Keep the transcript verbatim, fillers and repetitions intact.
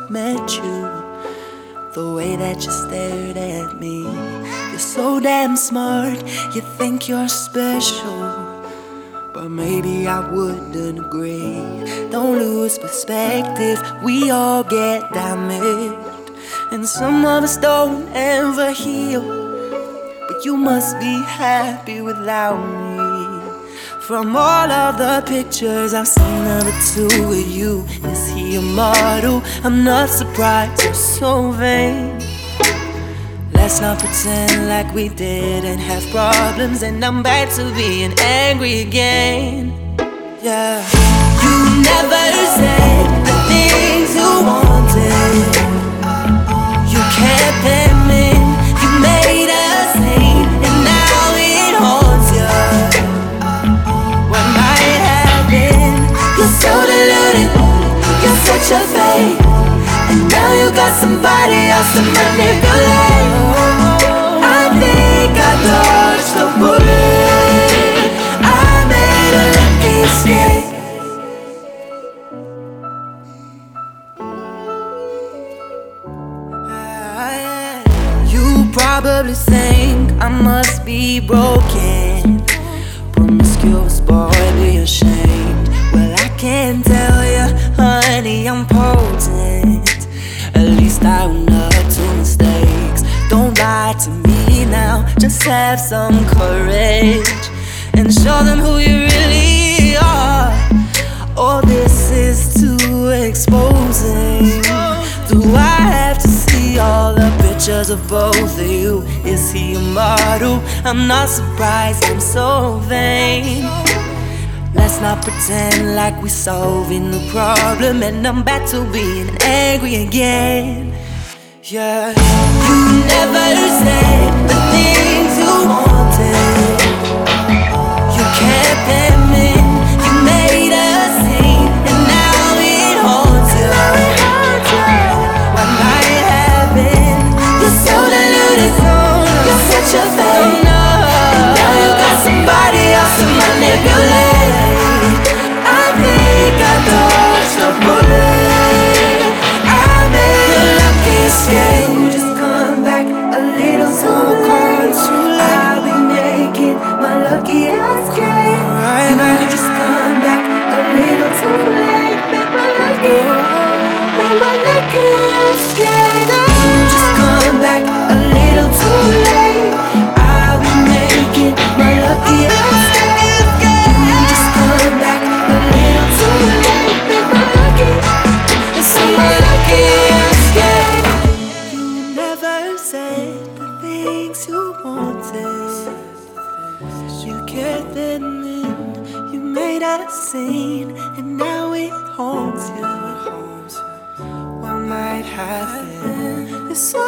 met you. The way that you stared at me, you're so damn smart, you think you're special. But maybe I wouldn't agree. Don't lose perspective, we all get damaged. And some of us don't ever heal. But you must be happy without me. From all of the pictures I've seen of the two of you, is he a model? I'm not surprised, you're so vain. Let's not pretend like we didn't have problems, and I'm back to being angry again. Yeah. You never said the things you wanted. You kept them in, you made a scene, and now it haunts you. What might have been? You're so deluded, you're such a fake, and now you got somebody else to manipulate. I think I dodged the bullet, I made a lucky escape. You probably think I must be broken, promiscuous boy, be ashamed. Well, I can tell you, honey, I'm potent. At least I own up to mistakes. Don't lie to me now, just have some courage and show them who you really are. Oh, this is too exposing. Do I have to see all the pictures of both of you? Is he a model? I'm not surprised, I'm so vain. Let's not pretend like we're solving the problem, and I'm back to being angry again. Yeah. You never said the things you wanted. You kept them in, you made a scene, and now it haunts you. What might have been? You're so deluded, you're such a fake, and now you got somebody else to manipulate. I think I dodged a bullet, I made a lucky escape. Just come back a little too close, I'll be making my lucky escape. You just come back a little too late, make my lucky, make my lucky escape. You just come back a little too late, I'll be making my lucky escape. You just come back a little too late, make my lucky, it's my lucky escape. You never said the things you wanted. You kept them in, you made a scene, and now it haunts you. What might have been is so